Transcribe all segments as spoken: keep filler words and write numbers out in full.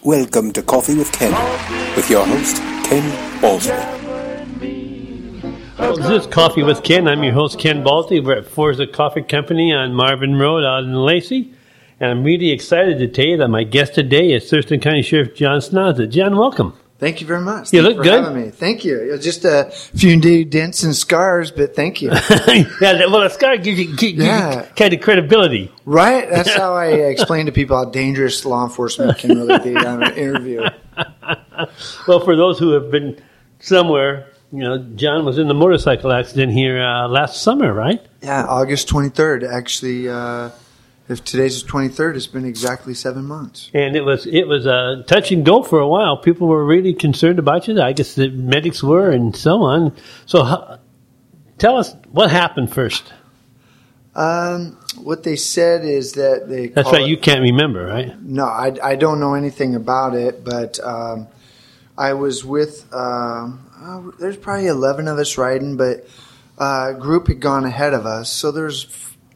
Welcome to Coffee with Ken, with your host, Ken Balsley. Well, this is Coffee with Ken. I'm your host, Ken Balsley. We're at Forza Coffee Company on Marvin Road out in Lacey. And I'm really excited to tell you that my guest today is Thurston County Sheriff John Snodza. John, welcome. Thank you very much. You Thank look you for good. having me. Thank you. Just a few new dents and scars, but thank you. Yeah, well, a scar gives you, gives Yeah. you kind of credibility. Right? That's how I explain to people how dangerous law enforcement can really be on an interview. Well, for those who have been somewhere, you know, John was in the motorcycle accident here uh, last summer, right? Yeah, August twenty-third. Actually, uh, if today's the twenty-third, it's been exactly seven months. And it was it was a touch and go for a while. People were really concerned about you. I guess the medics were, and so on. So, how, tell us what happened first. Um, what they said is that they. That's call right. it- You can't remember, right? No, I, I don't know anything about it, but um, I was with, um, uh, there's probably eleven of us riding, but uh, a group had gone ahead of us. So there's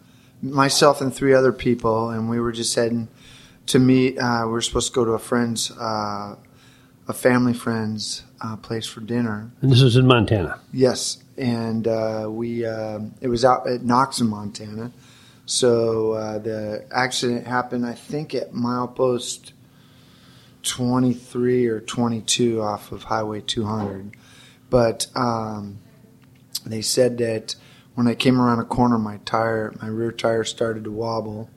myself and three other people, and we were just heading to meet. Uh, we were supposed to go to a friend's, uh, a family friend's uh, place for dinner. And this was in Montana. Yes, and uh, we uh, it was out at Knox in Montana. So uh, the accident happened, I think, at milepost twenty-three or twenty-two off of Highway two hundred. But um, they said that when I came around a corner, my tire, my rear tire started to wobble,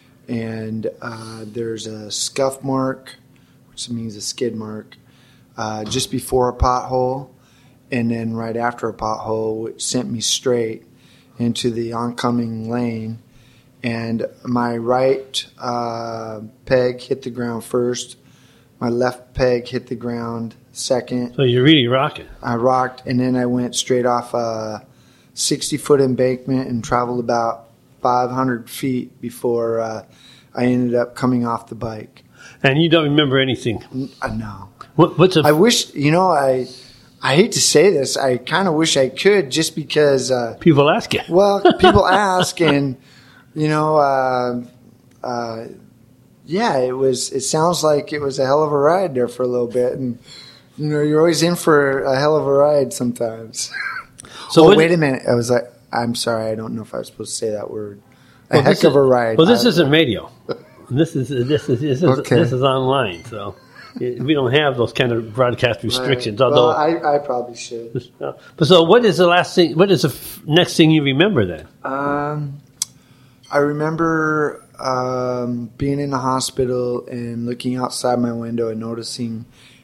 and uh, there's a scuff mark, which means a skid mark, uh, just before a pothole, and then right after a pothole, which sent me straight into the oncoming lane. And my right uh, peg hit the ground first. My left peg hit the ground second. So you're really rocking. I rocked, and then I went straight off a sixty-foot embankment and traveled about five hundred feet before uh, I ended up coming off the bike. And you don't remember anything. N- uh, no. What, what's a I wish, you know, I I hate to say this. I kind of wish I could, just because, uh, people ask you? well, people ask, and, you know, uh, uh, yeah, it was, it sounds like it was a hell of a ride there for a little bit. And, you know, you're always in for a hell of a ride sometimes. So oh, what- wait a minute. I was like, I'm sorry. I don't know if I was supposed to say that word. A Well, heck this of is- a ride. Well, this I- isn't radio. This is this is this is, Okay. this is online, so we don't have those kind of broadcast restrictions. Although, well, I, I probably should. but so what is the last thing? What is the f- next thing you remember then? Um, I remember um, being in the hospital and looking outside my window and noticing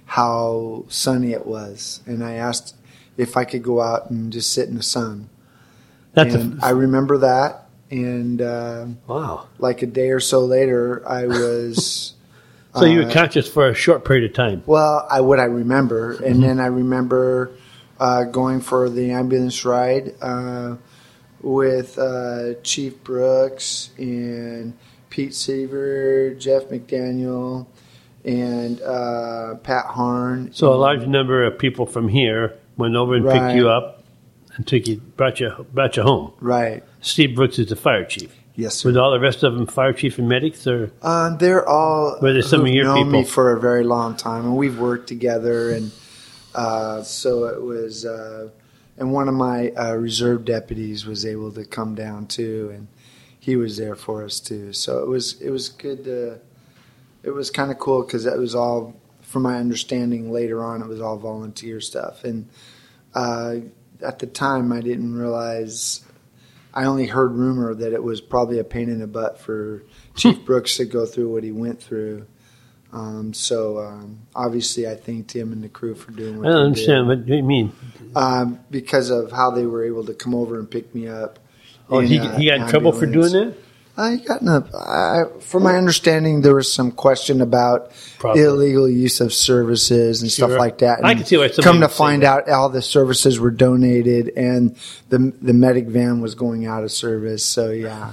how sunny it was. And I asked if I could go out and just sit in the sun. That's and a, I remember that. And uh, wow. like a day or so later, I was... So you were uh, conscious for a short period of time. Well, I what I remember, and then I remember uh, going for the ambulance ride uh, with uh, Chief Brooks and Pete Seaver, Jeff McDaniel, and uh, Pat Harn. So a large number of people from here went over and picked Right. you up and took you, brought you, brought you home. Right. Steve Brooks is the fire chief. Yes, sir. With all the rest of them, fire chief and medics, or Um, they're all Were they some of who've your known me people? for a very long time, and we've worked together. And uh, so it was, uh, and one of my uh, reserve deputies was able to come down too, and he was there for us too. So it was it was good. To, it was kind of cool because it was all, from my understanding later on, it was all volunteer stuff. And uh, at the time, I didn't realize. I only heard rumor that it was probably a pain in the butt for Chief Brooks to go through what he went through. Um, so um, obviously, I thanked him and the crew for doing what I don't they understand what you mean. did um, because of how they were able to come over and pick me up. Oh, in, he, uh, he got in trouble for doing ambulance. that? I got in a, I, from my understanding, there was some question about Probably. illegal use of services and stuff Sure. like that. I And can see why somebody come to would say find that. out, all the services were donated, and the the medic van was going out of service. So yeah,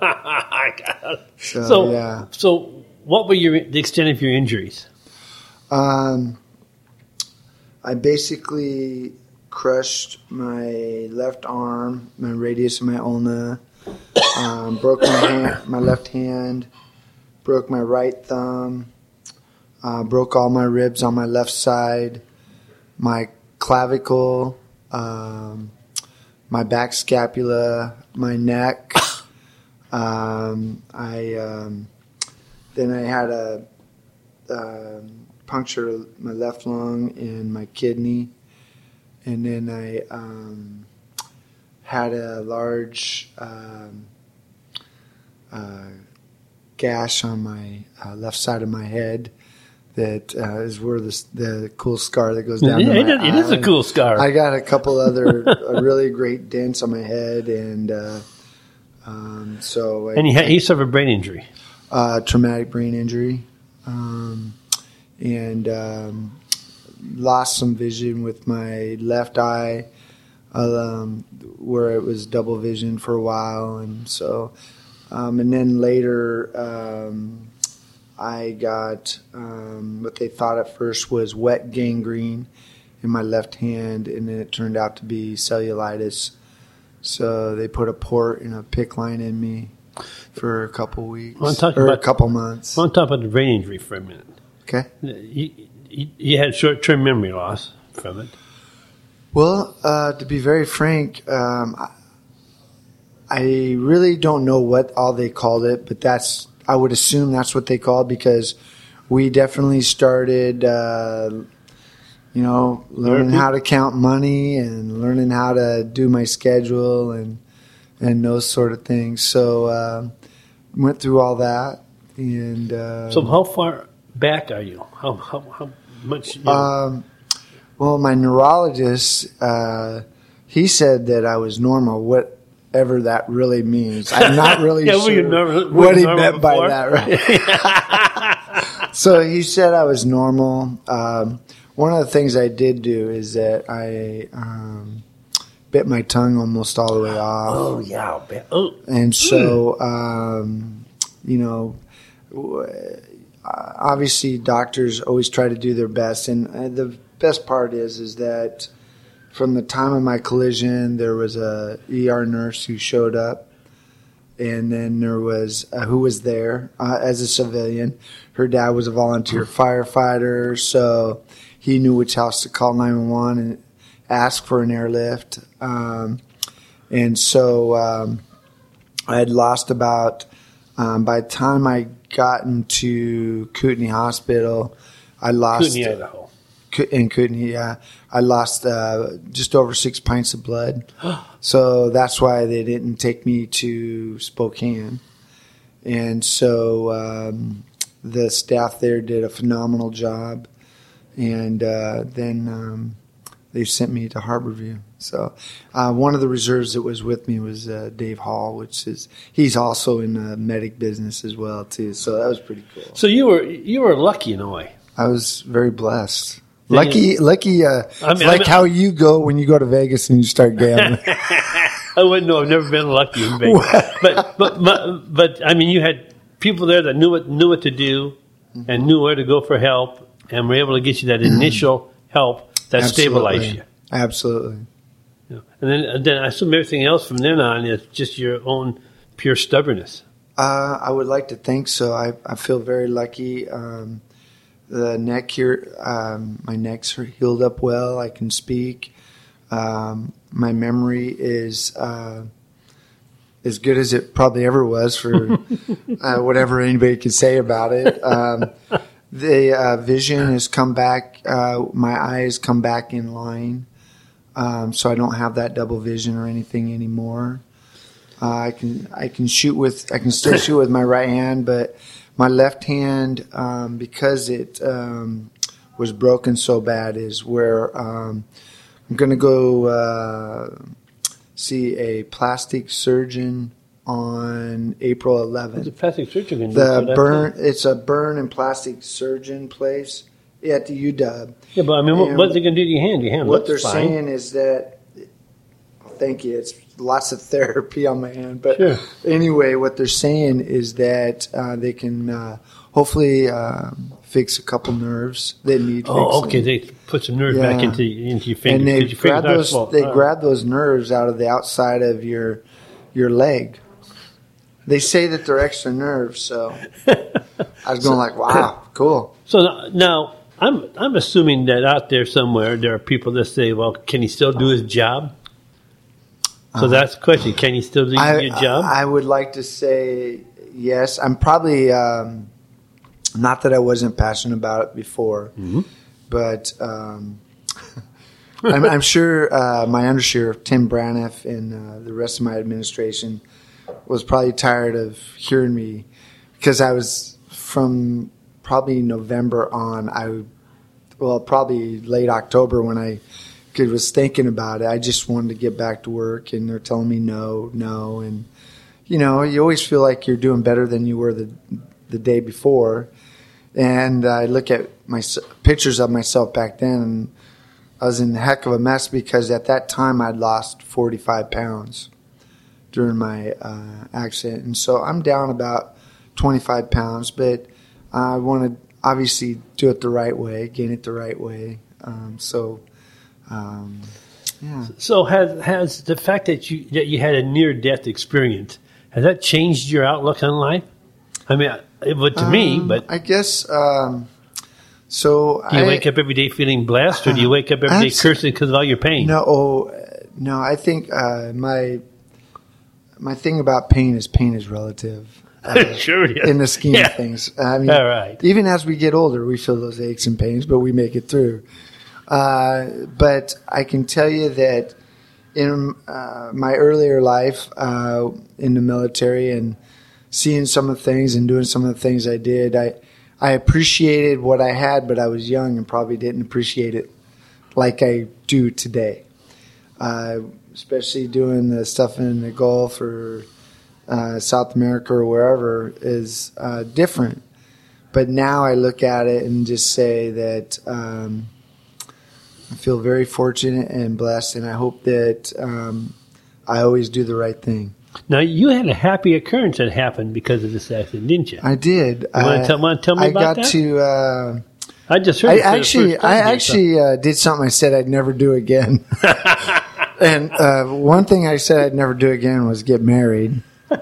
I got it. so, So, yeah. so what were your the extent of your injuries? Um, I basically crushed my left arm, my radius of my ulna, um, broke my hand, my left hand, broke my right thumb, uh, broke all my ribs on my left side, my clavicle, um, my back scapula, my neck. um, I um, then I had a uh, puncture my left lung and my kidney, and then I um, had a large um, uh, gash on my uh, left side of my head. That uh, is where the the cool scar that goes down. Yeah, to it, my is, it is a cool scar. I got a couple other uh, really great dents on my head, and uh, um, so. I, and he, had, he suffered brain injury. Uh, traumatic brain injury, um, and um, lost some vision with my left eye, um, where it was double vision for a while, and so, um, and then later. Um, I got um, what they thought at first was wet gangrene in my left hand, and then it turned out to be cellulitis. So they put a port and a PICC line in me for a couple weeks or about, a couple months. I want to talk about the brain injury for a minute. Okay. You, you, you had short-term memory loss from it. Well, uh, to be very frank, um, I, I really don't know what all they called it, but that's I would assume that's what they called, because we definitely started, uh, you know, learning how to count money and learning how to do my schedule and and those sort of things. So uh, went through all that. And uh, so how far back are you? How how, how much? You know? um, well, my neurologist, uh, he said that I was normal. What? Whatever that really means. I'm not really yeah, sure normal, what he meant before? by that, right? So he said I was normal. Um, one of the things I did do is that I um, bit my tongue almost all the way off. Oh, yeah. Oh. And so, um, you know, obviously doctors always try to do their best. And the best part is, is that from the time of my collision, there was a E R nurse who showed up, and then there was uh, who was there uh, as a civilian. Her dad was a volunteer firefighter, so he knew which house to call nine one one and ask for an airlift. Um, and so um, I had lost about, um, by the time I got into Kootenai Hospital, I lost. Kootenai, Idaho. In Kootenai, yeah. I lost uh, just over six pints of blood. So that's why they didn't take me to Spokane. And so um, the staff there did a phenomenal job. And uh, then um, they sent me to Harborview. So uh, one of the reserves that was with me was uh, Dave Hall, which is he's also in the medic business as well, too. So that was pretty cool. So you were you were lucky in a way. I was very blessed. Lucky, lucky, uh, I mean, like I mean, how you go when you go to Vegas and you start gambling. I wouldn't know. I've never been lucky in Vegas. but, but, but, but, I mean, you had people there that knew what, knew what to do and knew where to go for help and were able to get you that initial help that Absolutely. stabilized you. Absolutely. Yeah. And then, and then I assume everything else from then on is just your own pure stubbornness. Uh, I would like to think so. I, I feel very lucky. Um, The neck here, um, my neck's healed up well. I can speak. Um, my memory is uh, as good as it probably ever was for uh, whatever anybody could say about it. Um, the uh, vision has come back. Uh, my eyes come back in line, um, so I don't have that double vision or anything anymore. Uh, I can I can shoot with I can still shoot with my right hand, but my left hand, um, because it um, was broken so bad, is where um, I'm going to go uh, see a plastic surgeon on April eleventh. What's a plastic surgeon going to The do? burn, it's a burn and plastic surgeon place at the U W. Yeah, but I mean, what, And what's it going to do to your hand? Your hand What looks they're fine. saying is that, thank you, it's lots of therapy on my hand. But Sure. anyway, what they're saying is that uh, they can uh, hopefully uh, fix a couple nerves that need Oh, fixing. okay. They put some nerves Yeah. back into into your finger. And they 'cause your fingers grab aren't those small. they Oh. grab those nerves out of the outside of your your leg. They say that they're extra nerves, so I was going like, wow, cool. So now I'm I'm assuming that out there somewhere there are people that say, well, can he still do his job? So uh, that's the question. Can he still do I, your job? I would like to say yes. I'm probably um, not that I wasn't passionate about it before, mm-hmm. but um, I'm, I'm sure uh, my undersheriff Tim Braniff and uh, the rest of my administration was probably tired of hearing me, because I was from probably November on. I well probably late October when I was thinking about it. I just wanted to get back to work, and they're telling me no, no, and you know you always feel like you're doing better than you were the the day before. And I look at my pictures of myself back then, and I was in a heck of a mess, because at that time I'd lost forty-five pounds during my uh, accident. And so I'm down about twenty-five pounds, but I want to obviously do it the right way, gain it the right way. Um, so, um, yeah. So has has the fact that you that you had a near-death experience, has that changed your outlook on life? I mean, it would to um, me, but... I guess... Um, so do you I, wake up every day feeling blessed, or do you wake up every day cursing because of all your pain? No, no. I think uh, my... My thing about pain is pain is relative. Uh, sure it is. In the scheme yeah. of things. I mean, all right. Even as we get older, we feel those aches and pains, but we make it through. Uh, but I can tell you that in uh, my earlier life uh, in the military, and seeing some of the things and doing some of the things I did, I, I appreciated what I had, but I was young and probably didn't appreciate it like I do today. Uh, especially doing the stuff in the Gulf or uh, South America or wherever is uh, different. But now I look at it and just say that um, I feel very fortunate and blessed, and I hope that um, I always do the right thing. Now, you had a happy occurrence that happened because of this accident, didn't you? I did. You want to tell, want to tell me I about got that? to... Uh, I just heard I it for actually, the first time I here, actually so. uh, did something I said I'd never do again. And uh, one thing I said I'd never do again was get married.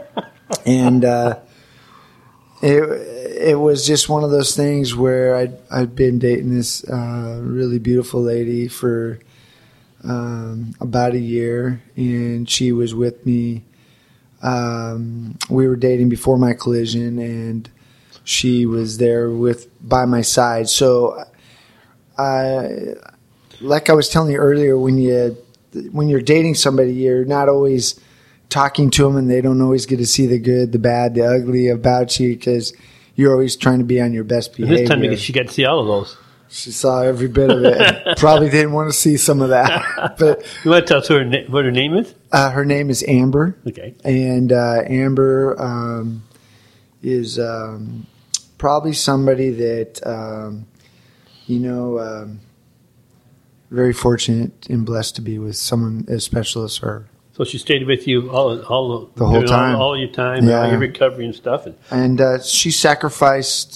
And uh, it it was just one of those things where I'd, I'd been dating this uh, really beautiful lady for um, about a year, and she was with me. Um, we were dating before my collision, and she was there with by my side. So, I, like I was telling you earlier, when you when you're dating somebody, you're not always talking to them, and they don't always get to see the good, the bad, the ugly about you, because you're always trying to be on your best behavior. This time, because she got to see all of those. She saw every bit of it. And probably didn't want to see some of that. But you want to tell us her na- what her name is? Uh, her name is Amber. Okay. And uh, Amber um, is um, probably somebody that um, you know. Um, very fortunate and blessed to be with someone as special as her. So she stayed with you all, all the whole time, all, all your time, yeah. all your recovery and stuff, and, and uh, she sacrificed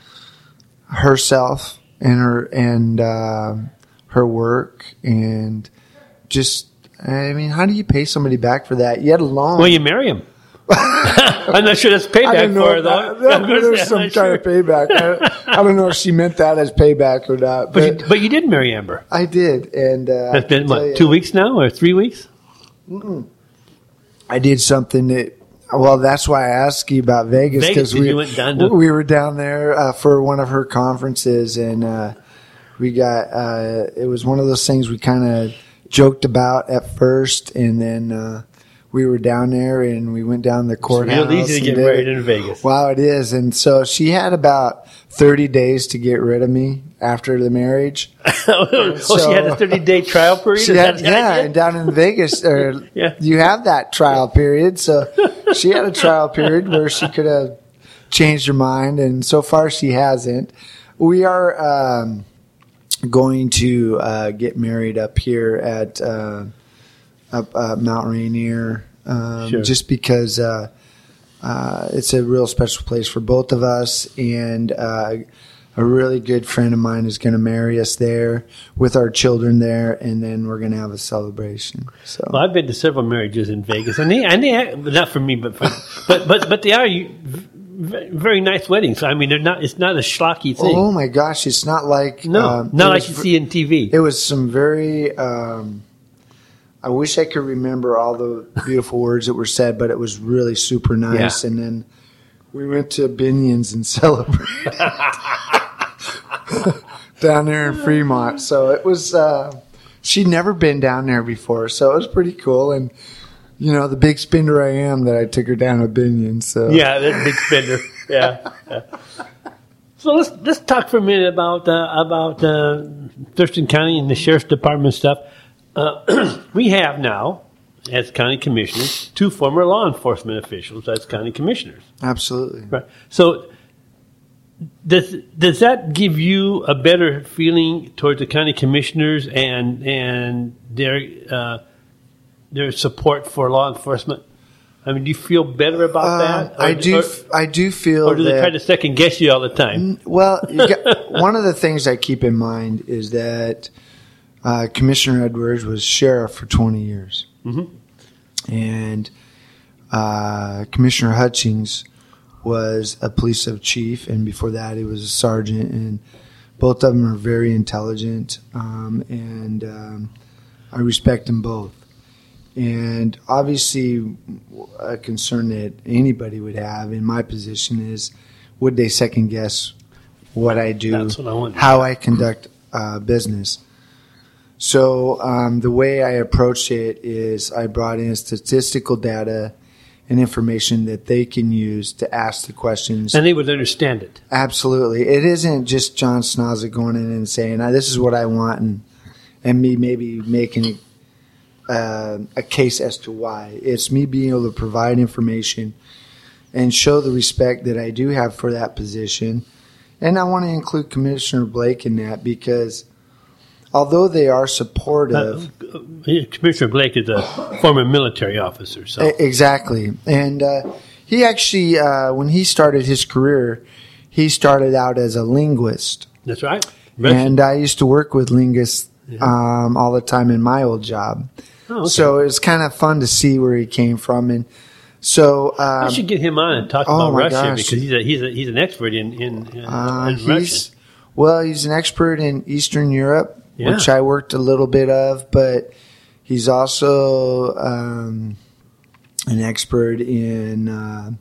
herself and her and uh, her work, and just I mean, how do you pay somebody back for that? Yet alone, well, you marry him. I'm not sure that's payback for her, though. That, that, there's some kind sure. of payback. I, I don't know if she meant that as payback or not. But, but, you, but you did marry Amber. I did. And uh, that's been, what, two weeks now or three weeks? Mm-mm. I did something that, well, that's why I asked you about Vegas. Vegas, we, you went down to... we were down there uh, for one of her conferences, and uh, we got, uh, it was one of those things we kind of joked about at first, and then... Uh, we were down there, and we went down the courthouse. It's real easy to get married in Vegas. Wow, it is. And so she had about thirty days to get rid of me after the marriage. oh, so, she had a thirty-day trial period? She had, yeah, and down in Vegas, or yeah. you have that trial period. So she had a trial period where she could have changed her mind, and so far she hasn't. We are um, going to uh, get married up here at... Uh, up uh, Mount Rainier, um, sure. just because uh, uh, it's a real special place for both of us. And uh, a really good friend of mine is going to marry us there with our children there, and then we're going to have a celebration. So, well, I've been to several marriages in Vegas, and they, and they not for me, but for, but but but they are very nice weddings. I mean, they're not. It's not a schlocky thing. Oh my gosh, it's not like no, um, not like you see in T V. It was some very. Um, I wish I could remember all the beautiful words that were said, but it was really super nice. Yeah. And then we went to Binion's and celebrated down there in Fremont. So it was. Uh, she'd never been down there before, so it was pretty cool. And you know, the big spender I am, that I took her down to Binion's. So yeah, that big spender. Yeah. yeah. So let's let's talk for a minute about uh, about uh, Thurston County and the Sheriff's Department stuff. Uh, we have now, as county commissioners, two former law enforcement officials as county commissioners. Absolutely. Right. So does does that give you a better feeling towards the county commissioners and and their uh, their support for law enforcement? I mean, do you feel better about uh, that? Or, I do. Or, I do feel. Or do they that, try to second guess you all the time? Well, you got, one of the things I keep in mind is that uh, Commissioner Edwards was sheriff for twenty years, mm-hmm. and uh, Commissioner Hutchings was a police sub chief, and before that, he was a sergeant. And both of them are very intelligent, um, and um, I respect them both. And obviously, a concern that anybody would have in my position is, would they second guess what I do, That's what I want. how I conduct uh, business? So um, the way I approached it is I brought in statistical data and information that they can use to ask the questions. And they would understand it. Absolutely. It isn't just John Snozza going in and saying, this is what I want, and, and me maybe making it Uh, a case as to why. It's me being able to provide information and show the respect that I do have for that position. And I want to include Commissioner Blake in that, because although they are supportive... Uh, Commissioner Blake is a former military officer. So Exactly. And uh, he actually, uh, when he started his career, he started out as a linguist. That's right. And I used to work with linguists yeah. um, all the time in my old job. Oh, okay. So it was kind of fun to see where he came from, and so um, I should get him on and talk oh about Russia gosh. because he's a he's a he's an expert in in, in, uh, in he's, Russian. Well, he's an expert in Eastern Europe, yeah. which I worked a little bit of, but he's also um, an expert in uh,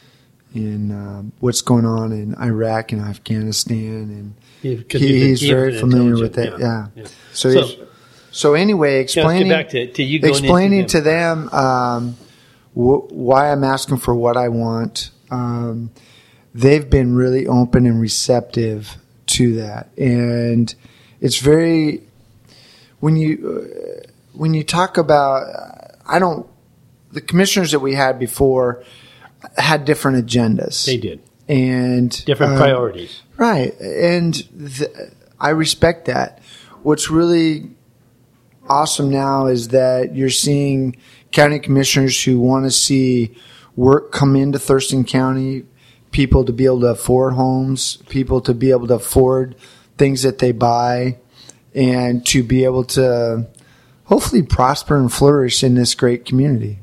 in uh, what's going on in Iraq and Afghanistan, and yeah, he, he's very familiar with that. Yeah, yeah. yeah. So. so he's, So anyway, explaining yeah, let's get back to, to you going explaining into to them them, um, wh- why I'm asking for what I want. Um, they've been really open and receptive to that, and it's very when you uh, when you talk about I don't the commissioners that we had before had different agendas. They did, and different um, priorities, right? And th- I respect that. What's really awesome now is that you're seeing county commissioners who want to see work come into Thurston County, people to be able to afford homes, people to be able to afford things that they buy, and to be able to hopefully prosper and flourish in this great community.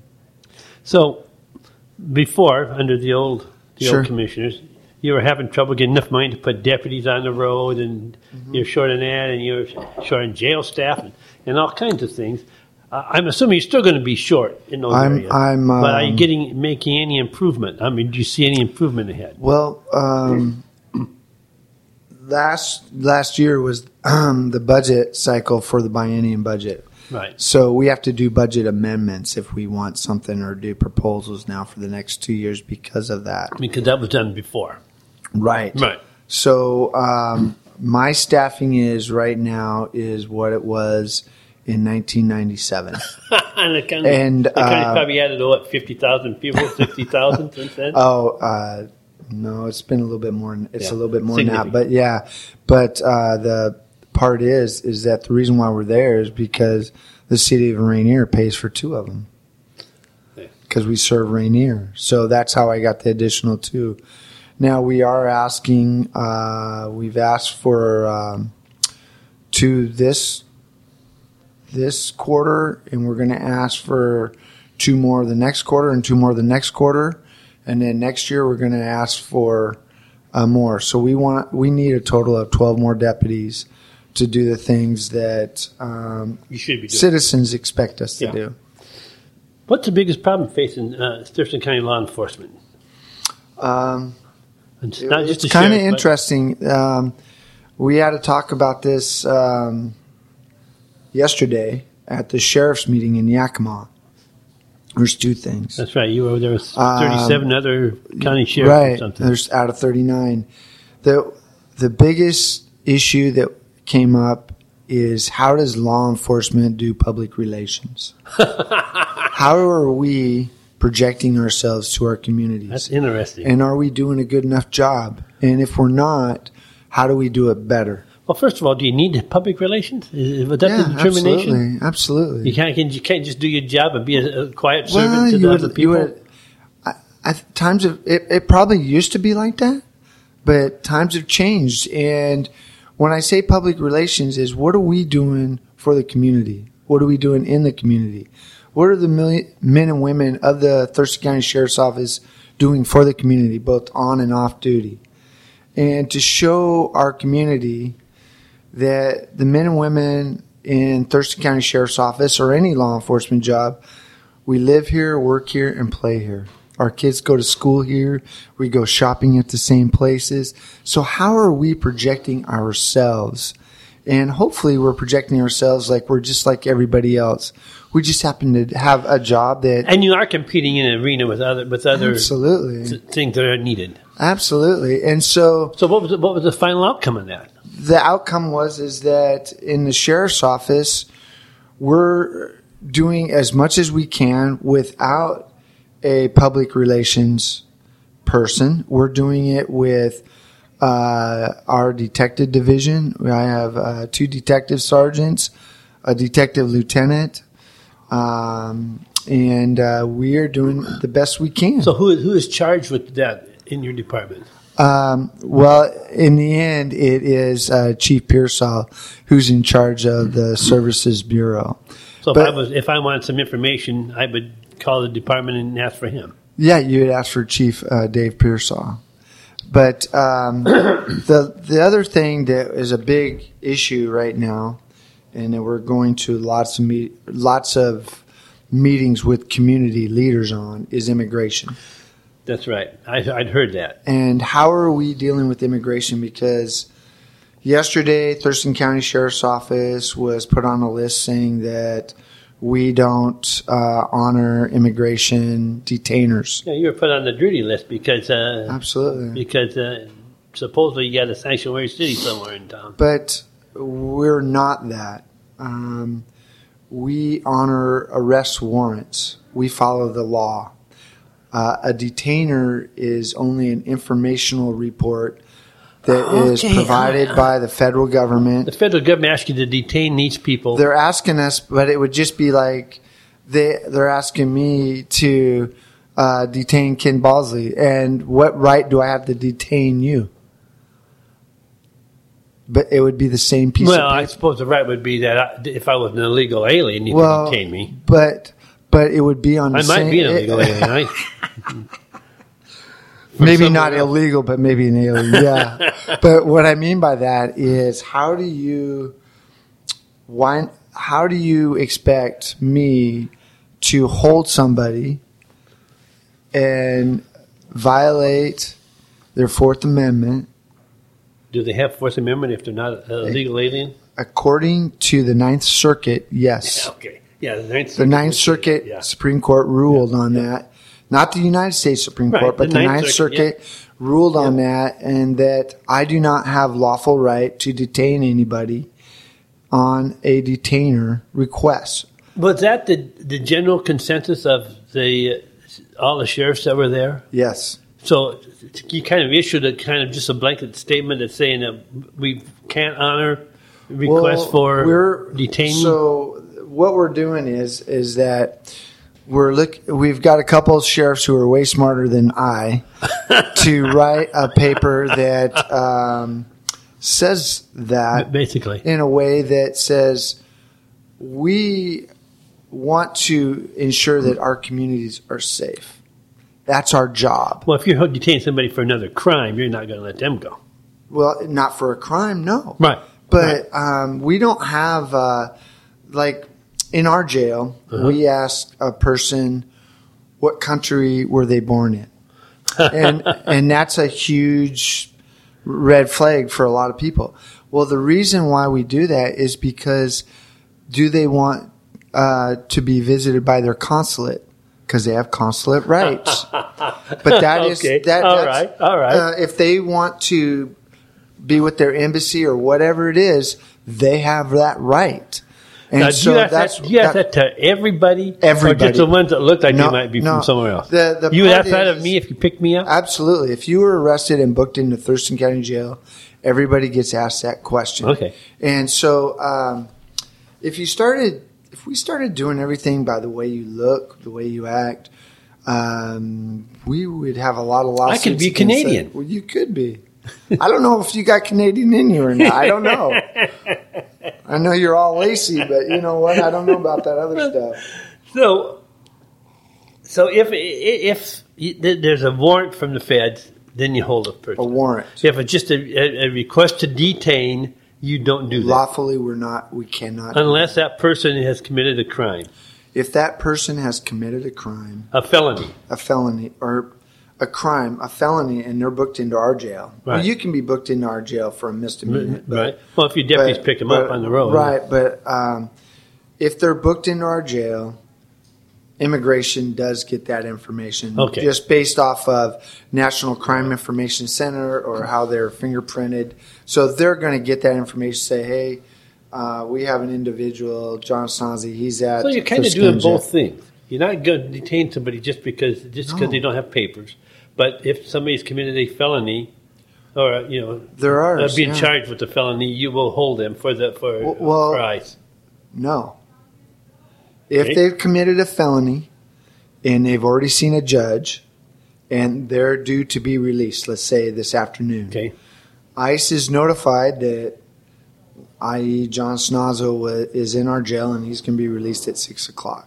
So before, under the old the sure. old commissioners, you were having trouble getting enough money to put deputies on the road, and mm-hmm. you're short on that, and you're short on jail staff, and, and all kinds of things. Uh, I'm assuming you're still going to be short in those I'm, areas. I'm, um, but are you getting making any improvement? I mean, do you see any improvement ahead? Well, um, last last year was um, the budget cycle for the biennium budget. Right. So we have to do budget amendments if we want something, or do proposals now for the next two years because of that. Because that was done before. Right. Right. So um, my staffing is right now is what it was in nineteen ninety-seven. and the county, and the county uh, probably added, what, fifty thousand people, sixty thousand since then? Oh, uh, no, it's been a little bit more. It's yeah. a little bit more now. But yeah, but uh, the part is, is that the reason why we're there is because the city of Rainier pays for two of them. Because we serve Rainier. So that's how I got the additional two. Now we are asking. Uh, we've asked for um, two this this quarter, and we're going to ask for two more the next quarter, and two more the next quarter, and then next year we're going to ask for uh, more. So we want we need a total of twelve more deputies to do the things that um, You should be doing. citizens expect us to Yeah. do. What's the biggest problem facing uh, Thurston County law enforcement? Um, It's not just it's the kind of sheriff, but- interesting. Um, we had to talk about this um, yesterday at the sheriff's meeting in Yakima. There's two things. That's right. You were there with Um, thirty-seven other county sheriffs or Right. something. There's out of thirty-nine. The the biggest issue that came up is how does law enforcement do public relations? How are we projecting ourselves to our communities? That's interesting. And are we doing a good enough job? And if we're not, how do we do it better? Well, first of all, do you need public relations? Is, was that the determination? absolutely, absolutely. You can't you can't just do your job and be a, a quiet servant Well, to you the would- other you people. would- I, I, times of it, it probably used to be like that, but times have changed. And when I say public relations, is what are we doing for the community? What are we doing in the community? What are the million, men and women of the Thurston County Sheriff's Office doing for the community, both on and off duty? And to show our community that the men and women in Thurston County Sheriff's Office or any law enforcement job, we live here, work here, and play here. Our kids go to school here. We go shopping at the same places. So how are we projecting ourselves? And hopefully we're projecting ourselves like we're just like everybody else. We just happen to have a job that... And you are competing in an arena with other with other Absolutely. th- things that are needed. Absolutely. And so So what was the, what was the final outcome of that? the outcome was is that in the sheriff's office, we're doing as much as we can without a public relations person. We're doing it with uh, our detective division. I have uh, two detective sergeants, a detective lieutenant, um, and uh, we are doing the best we can. So who who is charged with that in your department? Um, well, in the end, it is uh, Chief Pearsall who's in charge of the Services Bureau. So But- if I was if I wanted some information, I would call the department and ask for him. Yeah, you would ask for Chief uh, Dave Pearsall. But um, the the other thing that is a big issue right now, and that we're going to lots of meet, lots of meetings with community leaders on, is immigration. That's right. I, I'd heard that. And how are we dealing with immigration? Because yesterday, Thurston County Sheriff's Office was put on a list saying that we don't uh, honor immigration detainers. Yeah, you were put on the dirty list because uh, Absolutely. because uh, supposedly you got a sanctuary city somewhere in town. But we're not that. Um, we honor arrest warrants. We follow the law. Uh, a detainer is only an informational report that is Okay. provided by the federal government. The federal government asked you to detain these people. They're asking us, but it would just be like they they're asking me to uh, detain Ken Bosley, and what right do I have to detain you? But it would be the same piece well, of I paper. suppose the right would be that I, if I was an illegal alien, you Well, could detain me. But but it would be on the I might same. be an illegal it- alien. I, maybe somewhere not else. illegal, but maybe an alien. Yeah. But what I mean by that is, how do you why? How do you expect me to hold somebody and violate their Fourth Amendment do they have Fourth Amendment if they're not a legal alien? according to the Ninth Circuit? Yes. Okay. Yeah, the Ninth Circuit. The Ninth would say Circuit that, yeah. Supreme Court ruled on that. Not the United States Supreme Right, Court, but the the, Ninth Ninth Circuit, Circuit, ruled on that, and that I do not have lawful right to detain anybody on a detainer request. Was that the the general consensus of the all the sheriffs that were there? Yes. So you kind of issued a kind of just a blanket statement that's saying that we can't honor requests Well, for we're detaining. So what we're doing is is that we're look. We've got a couple of sheriffs who are way smarter than I to write a paper that um, says that basically in a way that says we want to ensure that our communities are safe. That's our job. Well, if you're detaining somebody for another crime, you're not going to let them go. Well, not for a crime, no. Right. But right. Um, we don't have, uh, like, in our jail, uh-huh. we ask a person what country were they born in. And and that's a huge red flag for a lot of people. Well, the reason why we do that is because do they want uh, to be visited by their consulate? Because they have consulate rights. But that is okay. that. All that's, right. All right. Uh, if they want to be with their embassy or whatever it is, they have that right. And now, so do you ask that's that, do you ask that, that to everybody, everybody, or just the ones that look like no, they might be no. from somewhere else? The, the you would ask part that is- of me if you picked me up. Absolutely. If you were arrested and booked into Thurston County Jail, everybody gets asked that question. Okay. And so, um, if you started, if we started doing everything by the way you look, the way you act, um, we would have a lot of lawsuits. I could be against Canadian. that. Well, you could be. I don't know if you got Canadian in you or not. I don't know. I know you're all lacy, but you know what? I don't know about that other stuff. So, so if if, if there's a warrant from the feds, then you hold a person. A warrant. If it's just a, a request to detain, you don't do that. Lawfully, we're not. We cannot. Unless that person has committed a crime. If that person has committed a crime, A felony. a felony, or a crime, a felony, and they're booked into our jail. Right. Well, you can be booked into our jail for a misdemeanor. But, Right. Well, if your deputies but- pick them but- up on the road. Right, but um, if they're booked into our jail, immigration does get that information. Okay. Just based off of National Crime Information Center or how they're fingerprinted. So they're going to get that information, say, hey, uh, we have an individual, John Snozzy, he's at So you're kind of Thurston doing Jail. both things. You're not going to detain somebody just because just because No. they don't have papers. But if somebody's committed a felony, or you know, There are, uh, being yeah. charged with a felony, you will hold them for the for Well- well- for ICE. No. If Okay. they've committed a felony and they've already seen a judge and they're due to be released, let's say this afternoon, Okay. ICE is notified that, that is. John Snozzo wa- is in our jail and he's going to be released at six o'clock.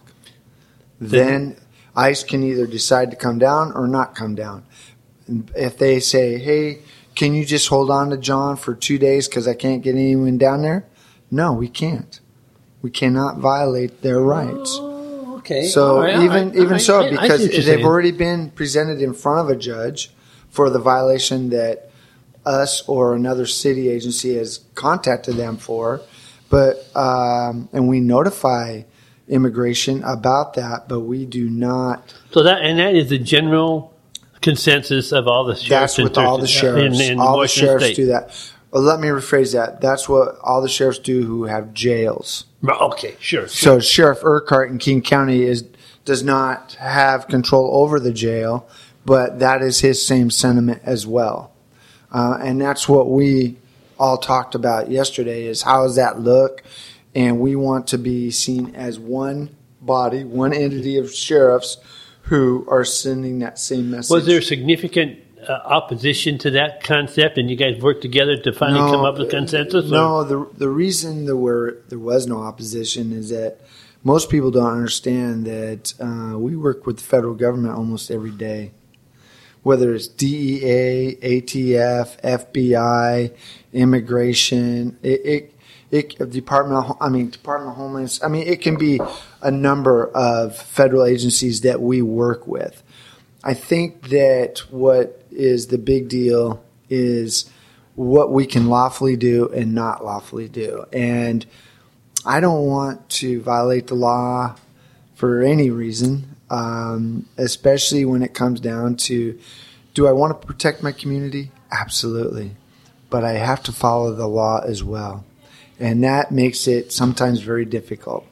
Then ICE can either decide to come down or not come down. And if they say, hey, can you just hold on to John for two days because I can't get anyone down there? No, we can't. We cannot violate their rights. Oh, okay. So All right, all even right, even all right. so, I- I see because what you're they've saying. already been presented in front of a judge for the violation that us or another city agency has contacted them for, but um, and we notify immigration about that, but we do not. So that and that is the general consensus of all the sheriffs. That's what in all the Thurston- sheriffs, in, in all the Washington sheriffs State. do that. Well, let me rephrase that. That's what all the sheriffs do who have jails. Okay, sure. So Sheriff Urquhart in King County is does not have control over the jail, but that is his same sentiment as well. Uh, and that's what we all talked about yesterday is how does that look? And we want to be seen as one body, one entity of sheriffs who are sending that same message. Was there significant uh, opposition to that concept, and you guys worked together to finally come up with consensus? or- No, the the reason there were there was no opposition is that most people don't understand that uh, we work with the federal government almost every day, whether it's D E A, A T F, F B I, immigration, it. it It, Department of, I mean, Department of Homeland. I mean, it can be a number of federal agencies that we work with. I think that what is the big deal is what we can lawfully do and not lawfully do. And I don't want to violate the law for any reason, um, especially when it comes down to, do I want to protect my community? Absolutely. But I have to follow the law as well. And that makes it sometimes very difficult.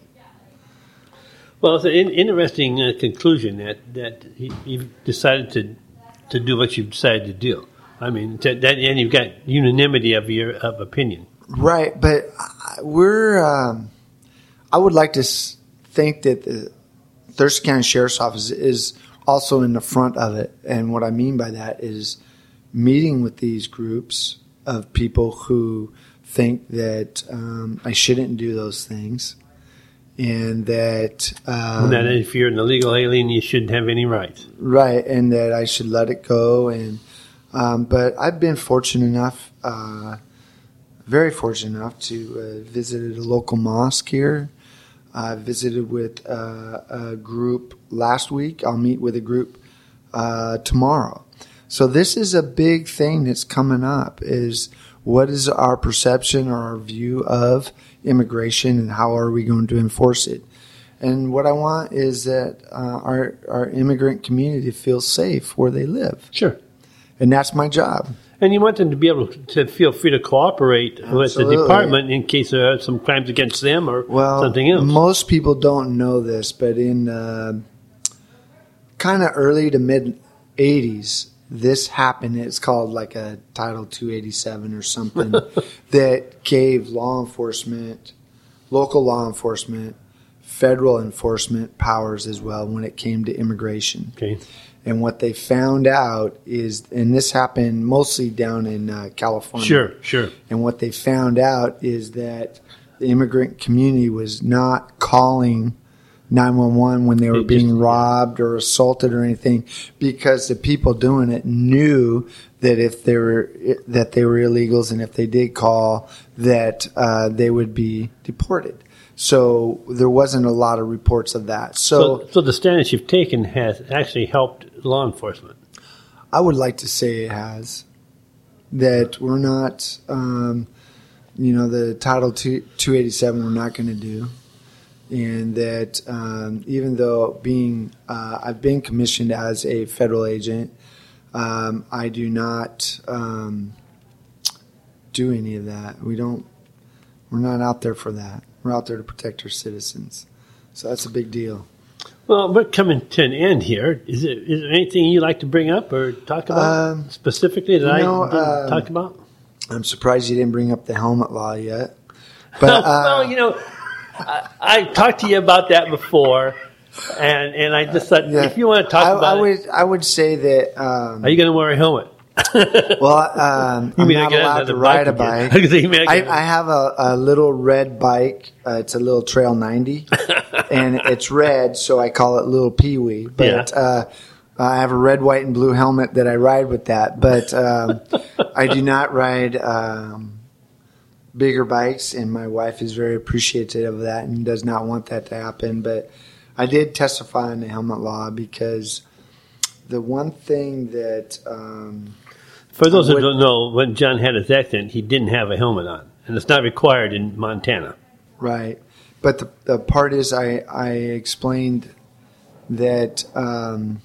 Well, it's an in, interesting uh, conclusion that that he, you decided to to do what you decided to do. I mean, to, that, and you've got unanimity of your of opinion. Right, but we're. Um, I would like to s- think that the Thurston County Sheriff's Office is also in the front of it. And what I mean by that is meeting with these groups of people who think that um, I shouldn't do those things, and that um, and that if you're an illegal alien, you shouldn't have any rights. Right, and that I should let it go. And um, but I've been fortunate enough, uh, very fortunate enough, to uh, visit a local mosque here. I visited with uh, a group last week. I'll meet with a group uh, tomorrow. So this is a big thing that's coming up, is what is our perception or our view of immigration, and how are we going to enforce it? And what I want is that uh, our, our immigrant community feels safe where they live. Sure. And that's my job. And you want them to be able to feel free to cooperate Absolutely. With the department in case there are some crimes against them or well, something else. Most people don't know this, but in uh, kind of early to mid eighties, this happened. It's called like a Title two eighty-seven or something that gave law enforcement, local law enforcement, federal enforcement powers as well when it came to immigration. Okay. And what they found out is, and this happened mostly down in uh, California. Sure, sure. And what they found out is that the immigrant community was not calling nine one one when they were being robbed or assaulted or anything, because the people doing it knew that if they were that they were illegals, and if they did call, that uh, they would be deported. So there wasn't a lot of reports of that. So, so, so the stance you've taken has actually helped law enforcement. I would like to say it has. That we're not, um, you know, the Title two eighty-seven we're not going to do. And that um, even though being, uh, I've been commissioned as a federal agent, um, I do not um, do any of that. We don't, we're not out there for that. We're out there to protect our citizens. So that's a big deal. Well, we're coming to an end here. Is, it, is there anything you'd like to bring up or talk about um, specifically that I know, didn't um, talk about? I'm surprised you didn't bring up the helmet law yet. But uh, well, you know, I, I talked to you about that before, and, and I just thought, yeah, if you want to talk I, about I would, it. I would say that... Um, are you going to wear a helmet? Well, um, I'm not allowed to ride a bike. I, I have a, a little red bike. Uh, it's a little Trail ninety, and it's red, so I call it Little Pee Wee. But yeah. uh, I have a red, white, and blue helmet that I ride with that. But um, I do not ride um, bigger bikes, and my wife is very appreciative of that and does not want that to happen. But I did testify on the helmet law because the one thing that... Um, For those who don't know, when John had his accident, he didn't have a helmet on, and it's not required in Montana. Right. But the, the part is I, I explained that um,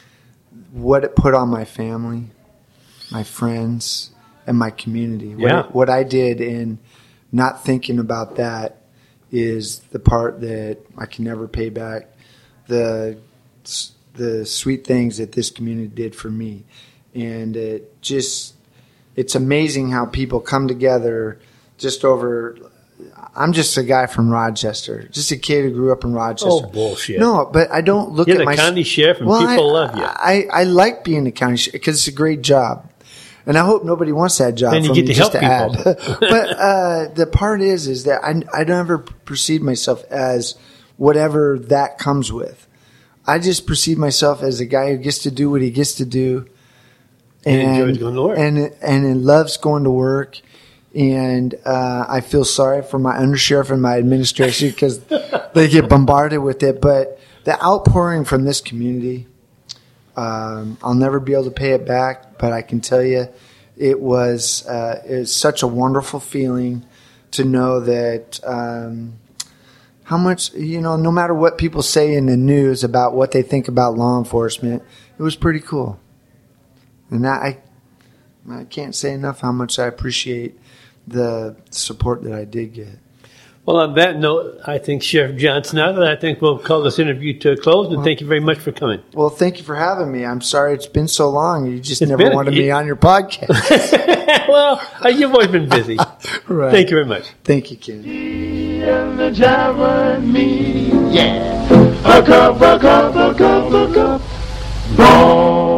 what it put on my family, my friends, and my community. What, yeah. it, what I did in not thinking about that is the part that I can never pay back, the the sweet things that this community did for me. And it just, it's amazing how people come together just over, I'm just a guy from Rochester, just a kid who grew up in Rochester. Oh, bullshit. No, but I don't look You're at my... You're the county sheriff and well, people I, love you. I, I like being the county sheriff because it's a great job. And I hope nobody wants that job and you from get me to just help to people. add. But uh, the part is, is that I, I never perceive myself as whatever that comes with. I just perceive myself as a guy who gets to do what he gets to do. And, and enjoys going to work. And, and it loves going to work. And uh, I feel sorry for my undersheriff and my administration because they get bombarded with it. But the outpouring from this community, um, I'll never be able to pay it back. But I can tell you it was, uh, it was such a wonderful feeling to know that um, how much, you know, no matter what people say in the news about what they think about law enforcement, it was pretty cool. And I, I can't say enough how much I appreciate the support that I did get. Well, on that note, I think Sheriff John Snyder, I think we'll call this interview to a close, and well, thank you very much for coming. Well, thank you for having me. I'm sorry it's been so long. You just it's never wanted a, me on your podcast. Well, you've always been busy. Right. Thank you very much. Thank you, Ken. and the Java and me. Yeah. A cup, a cup, a cup, a cup. Born